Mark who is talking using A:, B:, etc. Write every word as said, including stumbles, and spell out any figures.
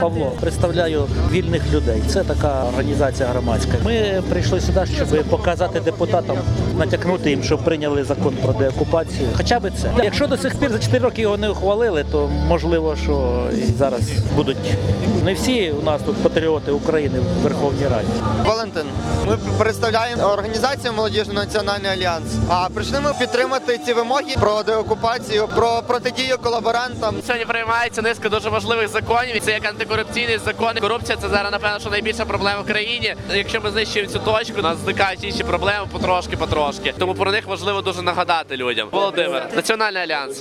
A: Павло, представляю вільних людей. Це така організація громадська. Ми прийшли сюди, щоб показати депутатам, натякнути їм, щоб прийняли закон про деокупацію. Хоча б це. Якщо до сих пір за чотири роки його не ухвалили, то можливо, що і зараз будуть не всі у нас тут патріоти України в Верховній Раді.
B: Валентин, ми представляємо організацію «Молодіжний національний альянс», а прийшли ми підтримати ці вимоги про деокупацію, про протидію колаборантам.
C: Сьогодні приймається низка дуже важливих законів. Це як антикорупційний закон. Корупція – це зараз, напевно, що найбільша проблема в країні. Якщо ми знищуємо цю точку, у нас зникають інші проблеми потрошки-потрошки. Тому про них важливо дуже нагадати людям. Володимир, Національний альянс.